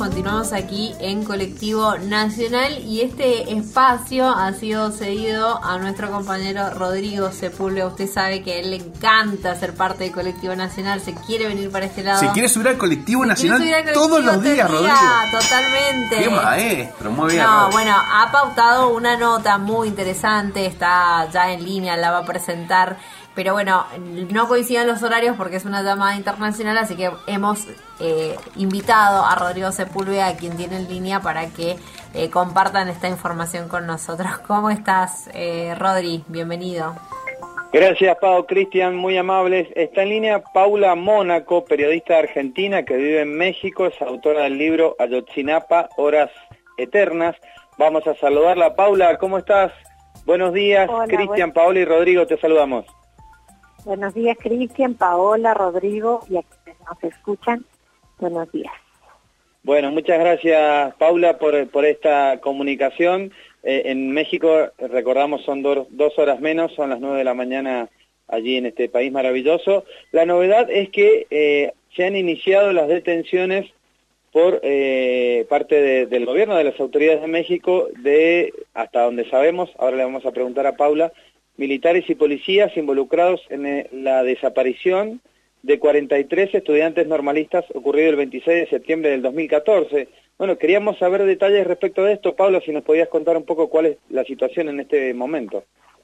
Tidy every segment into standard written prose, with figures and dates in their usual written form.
continuamos aquí en Colectivo Nacional y este espacio ha sido cedido a nuestro compañero Rodrigo Sepúlveda. Usted sabe que a él le encanta ser parte del Colectivo Nacional, se quiere venir para este lado. Se quiere subir al Colectivo Nacional todos los días, Rodrigo. Totalmente. Qué maestro, muy bien. No, bueno, ha pautado una nota muy interesante, está ya en línea, la va a presentar. Pero bueno, no coinciden los horarios porque es una llamada internacional, así que hemos invitado a Rodrigo Sepúlveda, a quien tiene en línea, para que compartan esta información con nosotros. ¿Cómo estás, Rodri? Bienvenido. Gracias, Pau, Cristian, muy amables. Está en línea Paula Mónaco, periodista argentina que vive en México, es autora del libro Ayotzinapa, Horas Eternas. Vamos a saludarla. Paula, ¿cómo estás? Buenos días. Cristian, Paola y Rodrigo, te saludamos. Buenos días, Cristian, Paola, Rodrigo y a quienes nos escuchan, buenos días. Bueno, muchas gracias, Paula, por esta comunicación. En México, recordamos, son 2 horas menos, son las 9 de la mañana allí en este país maravilloso. La novedad es que se han iniciado las detenciones por parte del gobierno, de las autoridades de México, hasta donde sabemos, ahora le vamos a preguntar a Paula, militares y policías involucrados en la desaparición de 43 estudiantes normalistas ocurrido el 26 de septiembre del 2014. Bueno, queríamos saber detalles respecto de esto. Paula, si nos podías contar un poco cuál es la situación en este momento.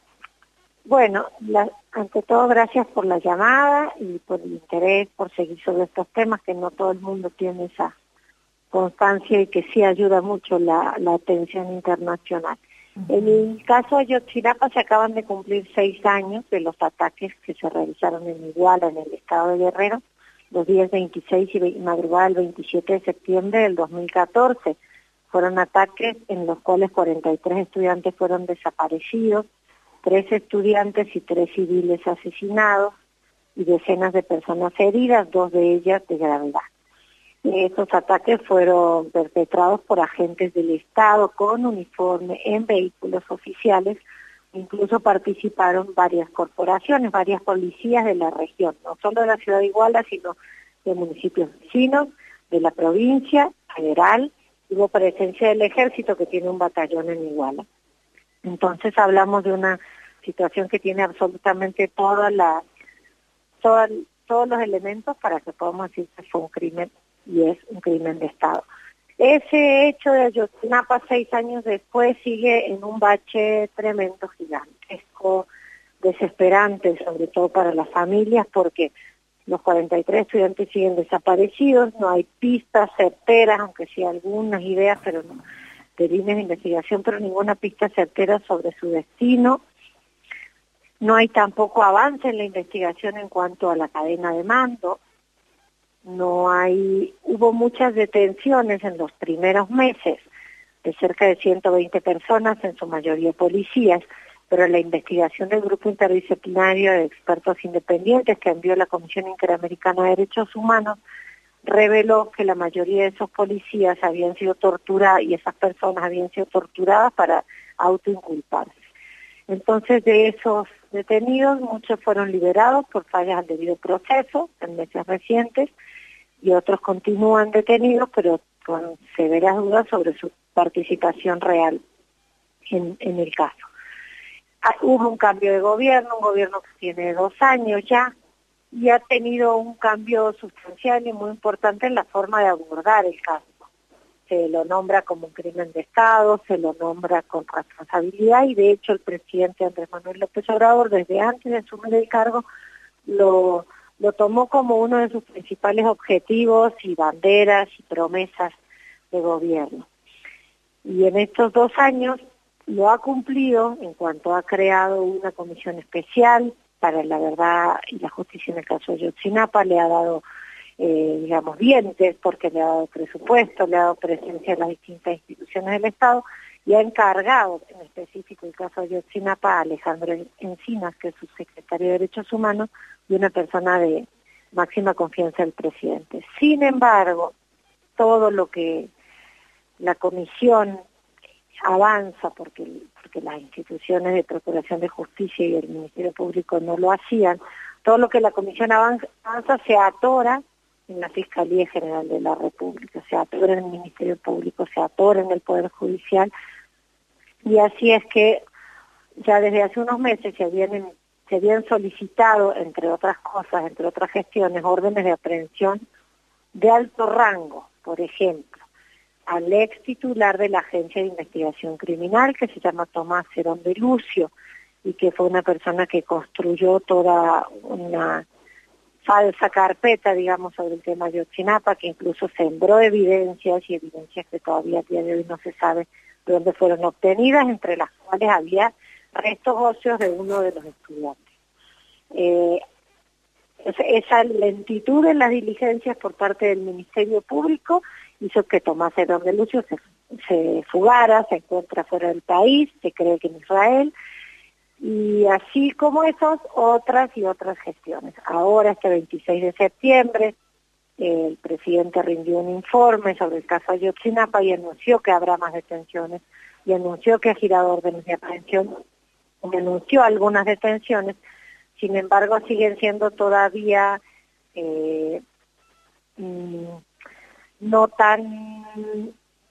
Bueno, ante todo, gracias por la llamada y por el interés por seguir sobre estos temas, que no todo el mundo tiene esa constancia y que sí ayuda mucho la atención internacional. En el caso de Ayotzinapa se acaban de cumplir 6 años de los ataques que se realizaron en Iguala, en el estado de Guerrero, los días 26 y madrugada del 27 de septiembre del 2014. Fueron ataques en los cuales 43 estudiantes fueron desaparecidos, 3 estudiantes y 3 civiles asesinados y decenas de personas heridas, 2 de ellas de gravedad. Estos ataques fueron perpetrados por agentes del Estado con uniforme en vehículos oficiales. Incluso participaron varias corporaciones, varias policías de la región, no solo de la ciudad de Iguala, sino de municipios vecinos, de la provincia, federal. Hubo presencia del ejército, que tiene un batallón en Iguala. Entonces hablamos de una situación que tiene absolutamente todos los elementos para que podamos decir que fue un crimen, y es un crimen de Estado. Ese hecho de Ayotzinapa 6 años después sigue en un bache tremendo, gigantesco, desesperante, sobre todo para las familias, porque los 43 estudiantes siguen desaparecidos, no hay pistas certeras, aunque sí algunas ideas, pero no, de líneas de investigación, pero ninguna pista certera sobre su destino. No hay tampoco avance en la investigación en cuanto a la cadena de mando. Hubo muchas detenciones en los primeros meses de cerca de 120 personas, en su mayoría policías, pero la investigación del grupo interdisciplinario de expertos independientes que envió la Comisión Interamericana de Derechos Humanos reveló que la mayoría de esos policías habían sido torturadas y esas personas habían sido torturadas para autoinculparse. Entonces, de esos detenidos, muchos fueron liberados por fallas al debido proceso en meses recientes, y otros continúan detenidos, pero con severas dudas sobre su participación real en el caso. Hubo un cambio de gobierno, un gobierno que tiene 2 años ya, y ha tenido un cambio sustancial y muy importante en la forma de abordar el caso. Se lo nombra como un crimen de Estado, se lo nombra con responsabilidad, y de hecho el presidente Andrés Manuel López Obrador, desde antes de asumir el cargo, lo tomó como uno de sus principales objetivos y banderas y promesas de gobierno. Y en estos 2 años lo ha cumplido en cuanto ha creado una comisión especial para la verdad y la justicia en el caso de Ayotzinapa, le ha dado, dientes, porque le ha dado presupuesto, le ha dado presencia en las distintas instituciones del Estado, y ha encargado, en específico el caso de Ayotzinapa, a Alejandro Encinas, que es su secretario de Derechos Humanos, y una persona de máxima confianza del presidente. Sin embargo, todo lo que la comisión avanza, porque las instituciones de Procuración de Justicia y el Ministerio Público no lo hacían, todo lo que la comisión avanza se atora en la Fiscalía General de la República, se atora en el Ministerio Público, se atora en el Poder Judicial, y así es que ya desde hace unos meses se habían solicitado, entre otras cosas, entre otras gestiones, órdenes de aprehensión de alto rango, por ejemplo, al ex titular de la Agencia de Investigación Criminal, que se llama Tomás Herón de Lucio, y que fue una persona que construyó toda una falsa carpeta, digamos, sobre el tema de Ayotzinapa, que incluso sembró evidencias y evidencias que todavía a día de hoy no se sabe de dónde fueron obtenidas, entre las cuales había restos óseos de uno de los estudiantes. Esa lentitud en las diligencias por parte del Ministerio Público hizo que Tomás Herón de Lucio se fugara, se encuentra fuera del país, se cree que en Israel, y así como esas, otras y otras gestiones. Ahora, este 26 de septiembre, el presidente rindió un informe sobre el caso Ayotzinapa y anunció que habrá más detenciones, y anunció que ha girado órdenes de aprehensión, y anunció algunas detenciones. Sin embargo, siguen siendo todavía no tan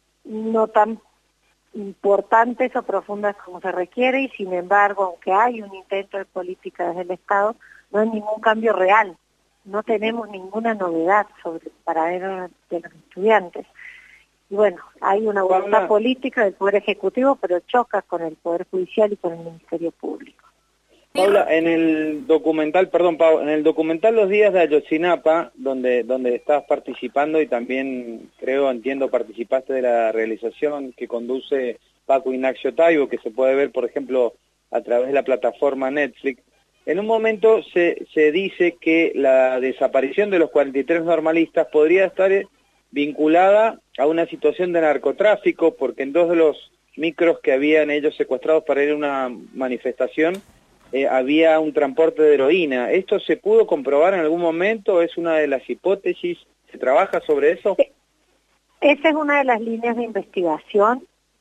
importantes o profundas como se requiere, y sin embargo, aunque hay un intento de política desde el Estado, no hay ningún cambio real. No tenemos ninguna novedad sobre el paradero de los estudiantes. Y bueno, hay una voluntad política del Poder Ejecutivo, pero choca con el Poder Judicial y con el Ministerio Público. Paula, en el documental, en el documental Los Días de Ayotzinapa, donde estás participando y también, entiendo, participaste de la realización que conduce Paco Ignacio Taibo, que se puede ver, por ejemplo, a través de la plataforma Netflix, en un momento se dice que la desaparición de los 43 normalistas podría estar vinculada a una situación de narcotráfico, porque en 2 de los micros que habían ellos secuestrados para ir a una manifestación, había un transporte de heroína. ¿Esto se pudo comprobar en algún momento? ¿Es una de las hipótesis? ¿Se trabaja sobre eso? Esa es una de las líneas de investigación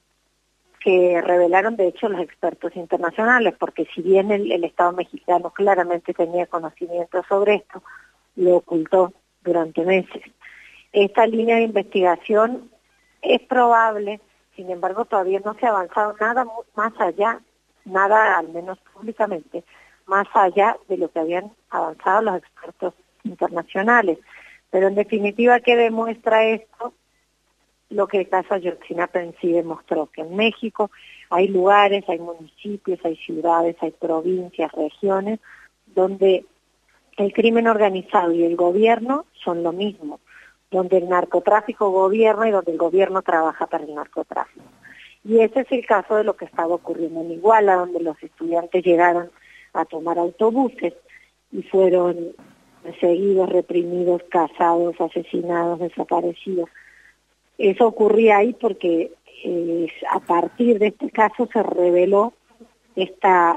que revelaron, de hecho, los expertos internacionales, porque si bien el Estado mexicano claramente tenía conocimiento sobre esto, lo ocultó durante meses. Esta línea de investigación es probable, sin embargo, todavía no se ha avanzado nada más allá, nada, al menos públicamente, más allá de lo que habían avanzado los expertos internacionales. Pero en definitiva, ¿qué demuestra esto? Lo que el caso Ayotzinapa en sí demostró, que en México hay lugares, hay municipios, hay ciudades, hay provincias, regiones, donde el crimen organizado y el gobierno son lo mismo, donde el narcotráfico gobierna y donde el gobierno trabaja para el narcotráfico. Y ese es el caso de lo que estaba ocurriendo en Iguala, donde los estudiantes llegaron a tomar autobuses y fueron perseguidos, reprimidos, cazados, asesinados, desaparecidos. Eso ocurría ahí porque a partir de este caso se reveló esta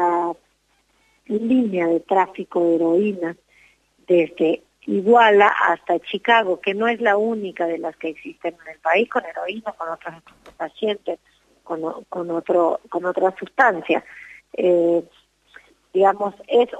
línea de tráfico de heroína desde Iguala hasta Chicago, que no es la única de las que existen en el país, con heroína, con otros pacientes, con otra sustancia. Digamos, es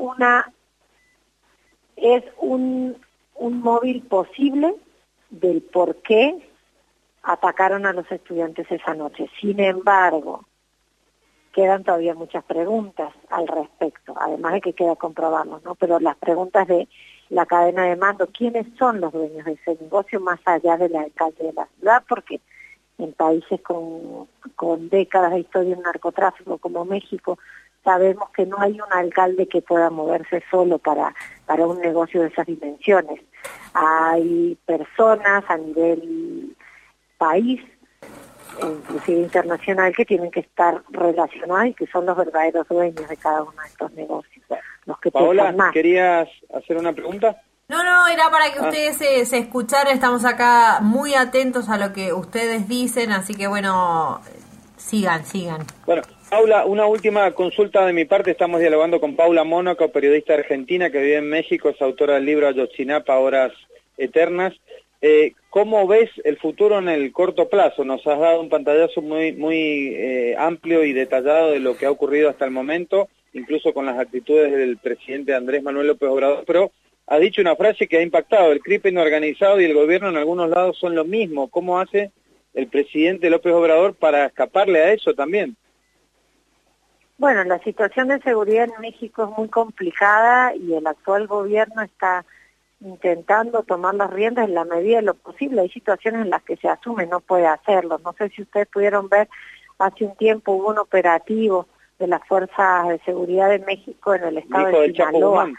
un móvil posible del por qué atacaron a los estudiantes esa noche. Sin embargo, quedan todavía muchas preguntas al respecto, además de que queda comprobarlo, ¿no? Pero las preguntas de la cadena de mando, ¿quiénes son los dueños de ese negocio más allá del alcalde de la ciudad? Porque en países con décadas de historia en narcotráfico como México, sabemos que no hay un alcalde que pueda moverse solo para un negocio de esas dimensiones. Hay personas a nivel país, inclusive internacional, que tienen que estar relacionadas y que son los verdaderos dueños de cada uno de estos negocios. Los que Paola, ¿querías hacer una pregunta? No, era para que ustedes se escucharan. Estamos acá muy atentos a lo que ustedes dicen, así que bueno, sigan. Bueno, Paula, una última consulta de mi parte. Estamos dialogando con Paula Mónaco, periodista argentina que vive en México, es autora del libro Ayotzinapa, Horas Eternas. ¿Cómo ves el futuro en el corto plazo? Nos has dado un pantallazo muy amplio y detallado de lo que ha ocurrido hasta el momento, incluso con las actitudes del presidente Andrés Manuel López Obrador, pero ha dicho una frase que ha impactado: el crimen organizado y el gobierno en algunos lados son lo mismo. ¿Cómo hace el presidente López Obrador para escaparle a eso también? Bueno, la situación de seguridad en México es muy complicada y el actual gobierno está intentando tomar las riendas en la medida de lo posible. Hay situaciones en las que se asume no puede hacerlo. No sé si ustedes pudieron ver, hace un tiempo hubo un operativo de las Fuerzas de Seguridad de México en el estado de Sinaloa,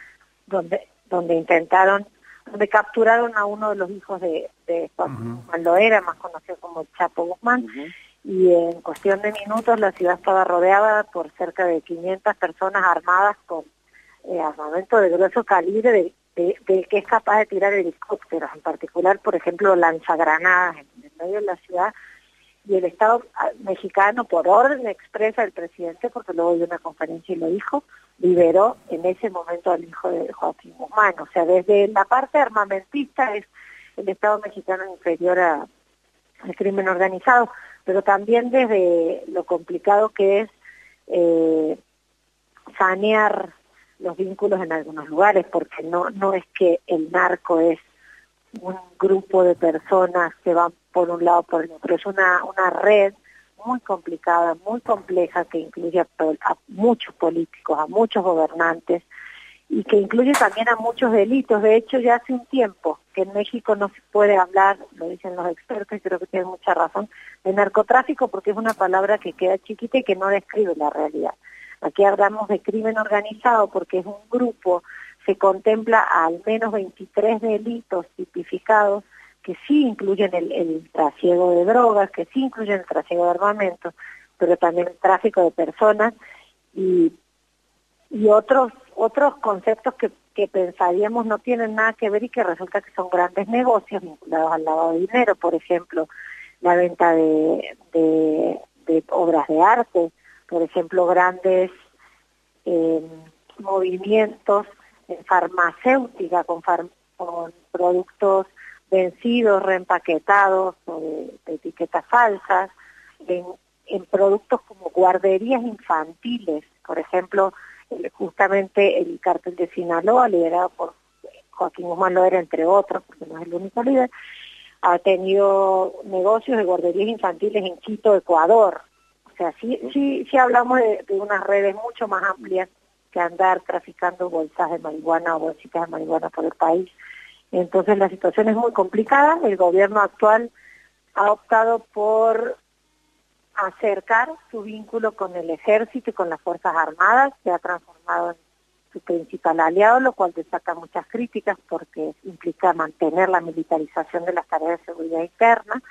donde capturaron a uno de los hijos de Joaquín Guzmán Loera, más conocido como el Chapo Guzmán, y en cuestión de minutos la ciudad estaba rodeada por cerca de 500 personas armadas con armamento de grueso calibre, de que es capaz de tirar helicópteros, en particular, por ejemplo, lanzagranadas en medio de la ciudad. Y el Estado mexicano, por orden expresa del presidente, porque luego dio una conferencia y lo dijo, liberó en ese momento al hijo de Joaquín Guzmán. O sea, desde la parte armamentista es el Estado mexicano inferior al crimen organizado, pero también desde lo complicado que es sanear los vínculos en algunos lugares, porque no es que el narco es un grupo de personas que van por un lado o por el otro, es una red muy complicada, muy compleja, que incluye a muchos políticos, a muchos gobernantes, y que incluye también a muchos delitos. De hecho, ya hace un tiempo que en México no se puede hablar, lo dicen los expertos, y creo que tienen mucha razón, de narcotráfico, porque es una palabra que queda chiquita y que no describe la realidad. Aquí hablamos de crimen organizado porque es un grupo, se contempla al menos 23 delitos tipificados que sí incluyen el trasiego de drogas, que sí incluyen el trasiego de armamentos, pero también el tráfico de personas y otros conceptos que pensaríamos no tienen nada que ver y que resulta que son grandes negocios vinculados al lavado de dinero. Por ejemplo, la venta de obras de arte, por ejemplo, grandes movimientos en farmacéutica con productos vencidos, reempaquetados o de etiquetas falsas, en productos como guarderías infantiles. Por ejemplo, justamente el cártel de Sinaloa, liderado por Joaquín Guzmán Loera, entre otros, porque no es el único líder, ha tenido negocios de guarderías infantiles en Quito, Ecuador. O sea, sí hablamos de unas redes mucho más amplias que andar traficando bolsas de marihuana o bolsitas de marihuana por el país. Entonces la situación es muy complicada. El gobierno actual ha optado por acercar su vínculo con el ejército y con las Fuerzas Armadas, se ha transformado en su principal aliado, lo cual destaca muchas críticas porque implica mantener la militarización de las tareas de seguridad interna.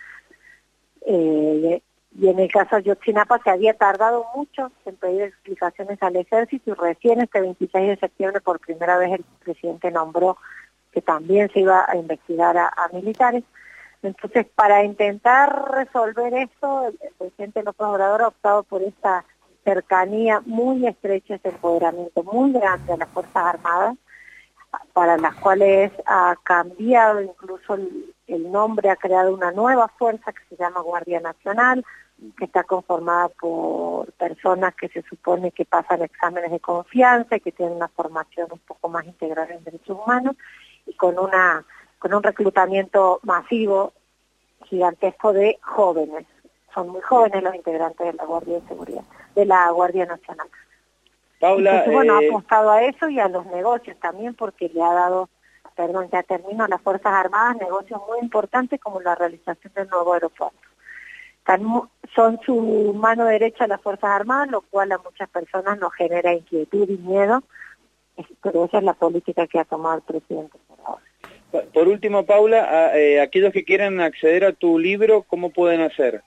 Y en el caso de Ayotzinapa se había tardado mucho en pedir explicaciones al ejército y recién este 26 de septiembre por primera vez el presidente nombró que también se iba a investigar a militares. Entonces, para intentar resolver esto, el presidente López Obrador ha optado por esta cercanía muy estrecha, este empoderamiento muy grande a las Fuerzas Armadas, para las cuales ha cambiado incluso el nombre, ha creado una nueva fuerza que se llama Guardia Nacional, que está conformada por personas que se supone que pasan exámenes de confianza y que tienen una formación un poco más integral en derechos humanos, y con un reclutamiento masivo, gigantesco de jóvenes. Son muy jóvenes los integrantes de la Guardia de Seguridad, de la Guardia Nacional. Paula, entonces, bueno, ha apostado a eso y a los negocios también, porque le ha dado, ya termino, a las Fuerzas Armadas negocios muy importantes como la realización del nuevo aeropuerto. Son su mano derecha las Fuerzas Armadas, lo cual a muchas personas nos genera inquietud y miedo, pero esa es la política que ha tomado el presidente por ahora. Por último, Paula, aquellos que quieran acceder a tu libro, ¿cómo pueden hacer?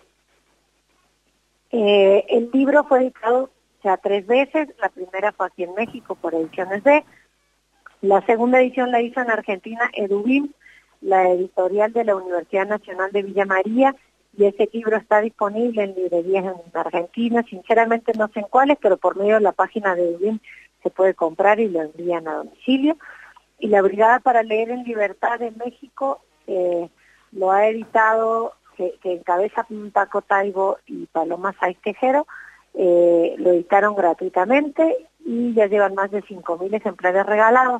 El libro fue editado ya 3 veces, la primera fue aquí en México por Ediciones B, la segunda edición la hizo en Argentina Edubim, la editorial de la Universidad Nacional de Villa María, y ese libro está disponible en librerías en Argentina, sinceramente no sé en cuáles, pero por medio de la página de Edubim se puede comprar y lo envían a domicilio. Y la Brigada para Leer en Libertad de México lo ha editado, que encabeza Paco Taibo y Paloma Saiz Tejero, lo editaron gratuitamente y ya llevan más de 5.000 ejemplares regalados.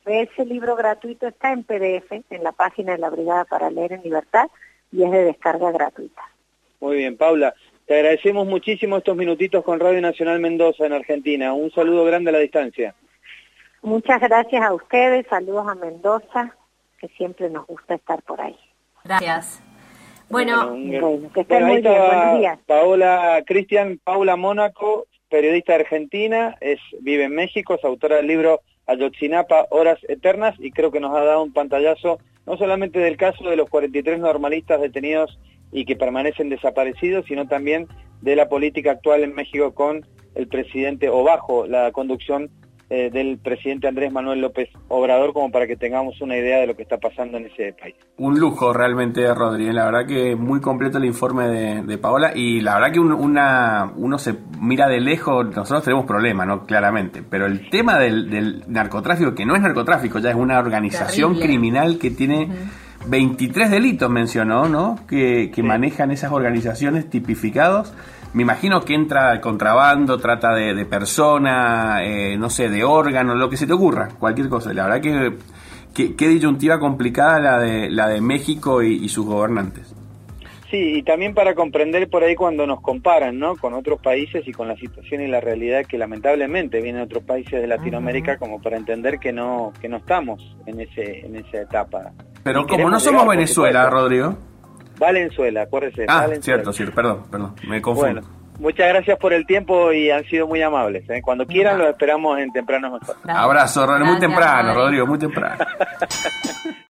Ese libro gratuito está en PDF en la página de la Brigada para Leer en Libertad y es de descarga gratuita. Muy bien, Paula. Te agradecemos muchísimo estos minutitos con Radio Nacional Mendoza en Argentina. Un saludo grande a la distancia. Muchas gracias a ustedes, saludos a Mendoza, que siempre nos gusta estar por ahí. Gracias. Bueno, que estén muy bien, buenos días. Paula Mónaco, periodista argentina, vive en México, es autora del libro Ayotzinapa, Horas Eternas, y creo que nos ha dado un pantallazo no solamente del caso de los 43 normalistas detenidos y que permanecen desaparecidos, sino también de la política actual en México con el presidente, o bajo la conducción del presidente Andrés Manuel López Obrador, como para que tengamos una idea de lo que está pasando en ese país. Un lujo realmente, Rodri, la verdad que muy completo el informe de Paola, y la verdad que uno se mira de lejos, nosotros tenemos problemas, ¿no? Claramente, pero el tema del narcotráfico, que no es narcotráfico, ya es una organización criminal que tiene 23 delitos, mencionó, ¿no? Que manejan esas organizaciones tipificados. Me imagino que entra el contrabando, trata de persona, no sé, de órganos, lo que se te ocurra, cualquier cosa. La verdad que qué disyuntiva complicada la de México y sus gobernantes. Sí, y también para comprender por ahí cuando nos comparan, ¿no?, con otros países y con la situación y la realidad que lamentablemente vienen otros países de Latinoamérica, como para entender que no estamos en esa etapa. Pero como no somos Venezuela, Rodrigo. Valenzuela, acuérdese. Valenzuela. Cierto, perdón, me confundo. Bueno, muchas gracias por el tiempo y han sido muy amables. Cuando quieran los esperamos en Temprano Mejor. Abrazo, muy temprano, Rodrigo, muy temprano.